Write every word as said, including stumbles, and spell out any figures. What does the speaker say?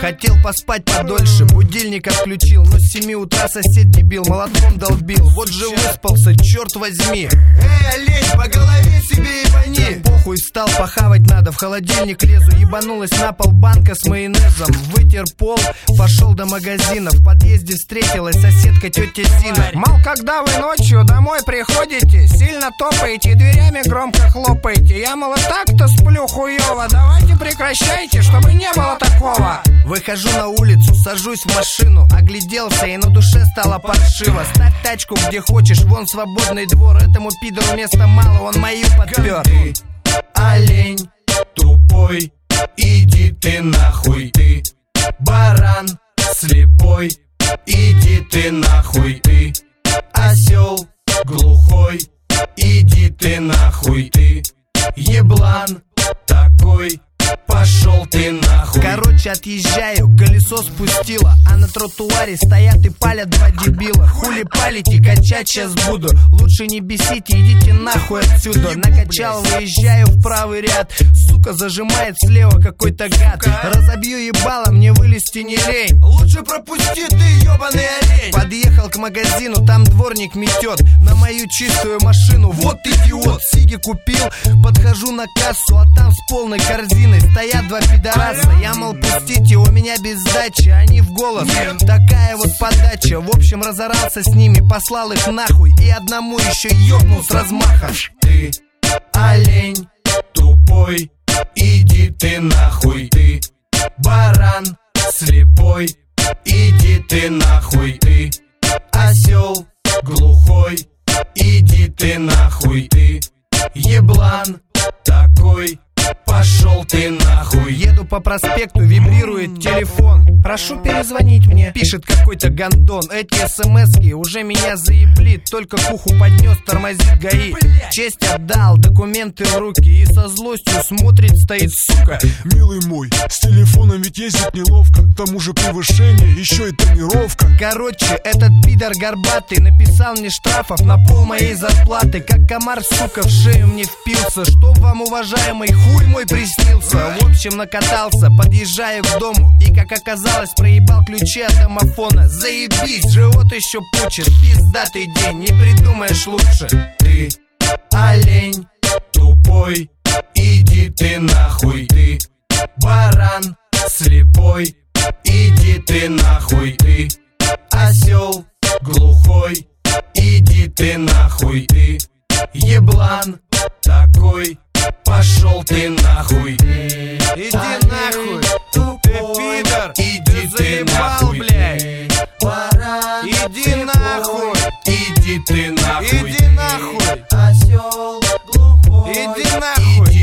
Хотел поспать подольше, будильник отключил, но с семи утра сосед дебил молотком долбил. Вот же выспался, черт возьми. Эй, олень, по голове себе ебани. Да похуй, встал, похавать надо, в холодильник лезу. Ебанулась на пол банка с майонезом. Вытер пол, пошел до магазина. В подъезде встретилась соседка тетя Зина. Мол, когда вы ночью домой приходите, сильно топаете и дверями громко хлопаете. Я, мол, и так-то сплю хуёво, давайте прекращайте, чтобы не было такого. Выхожу на улицу, сажусь в машину, огляделся и на душе стало паршиво. Ставь тачку где хочешь, вон свободный двор. Этому пидору места мало, он мою подпер. Ты олень тупой, иди ты нахуй. Ты баран слепой, иди ты нахуй. Ты осел глухой, иди ты нахуй. Ты еблан такой, пошел ты нахуй. Короче, отъезжаю, колесо спустило, а на тротуаре стоят и палят два дебила. Хули палите, качать сейчас буду. Лучше не бесите, идите нахуй отсюда. Накачал, выезжаю в правый ряд. Сука, зажимает слева какой-то гад. Разобью ебало, мне вылезти не лень. Лучше пропусти ты, ебаный олень. Подъехал к магазину, там дворник метет на мою чистую машину. Вот идиот, сиги купил. Подхожу на кассу, а там с полной корзиной стоят два пидораса. Я, мол, пустите, у меня без сдачи. Они в голос, такая вот подача. В общем, разорался с ними, послал их нахуй. И одному еще ёбнул с размаха. Ты олень тупой, иди ты нахуй. Ты баран слепой, иди ты нахуй. Ты осел глухой, иди ты нахуй. Ты еблан такой, пошел ты нахуй. Еду по проспекту, вибрирует телефон. Прошу перезвонить мне, пишет какой-то гандон. Эти смски уже меня заебли. Только к уху поднес, тормозит ГАИ. Честь отдал, документы в руки. И со злостью смотрит, стоит, сука. Милый мой, с телефоном ведь ездить неловко. К тому же превышение, еще и тонировка. Короче, этот пидор горбатый написал мне штрафов на пол моей зарплаты. Как комар, сука, в шею мне впился. Чтоб вам, уважаемый, хуй мой приснился. В общем, накатался, подъезжаю к дому. И, как оказалось, проебал ключи от домофона. Заебись, живот еще пучит. Пиздатый день, не придумаешь лучше. Ты олень тупой, иди ты нахуй. Ты баран слепой, иди ты нахуй. Ты осел глухой, иди ты нахуй. Ты еблан такой, пошел ты нахуй. Иди нахуй, ты пидор, иди ты нахуй, блядь. Иди нахуй, иди ты нахуй, иди нахуй, осел глухой, иди нахуй.